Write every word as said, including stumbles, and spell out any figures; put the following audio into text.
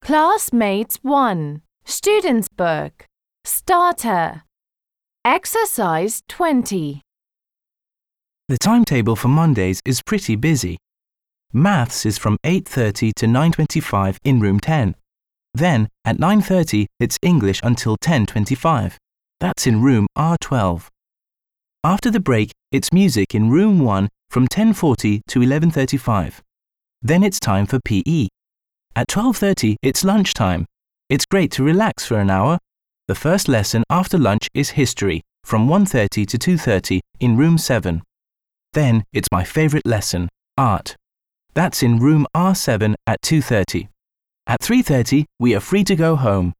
Classmates one. Student's Book. Starter. Exercise twenty. The timetable for Mondays is pretty busy. Maths is from eight thirty to nine twenty-five in room ten. Then, at nine thirty, it's English until ten twenty-five. That's in room R twelve. After the break, it's music in room one from ten forty to eleven thirty-five. Then it's time for P E. At twelve thirty, it's lunchtime. It's great to relax for an hour. The first lesson after lunch is history from one thirty to two thirty in room seven. Then it's my favorite lesson, art. That's in room R seven at two thirty. At three thirty, we are free to go home.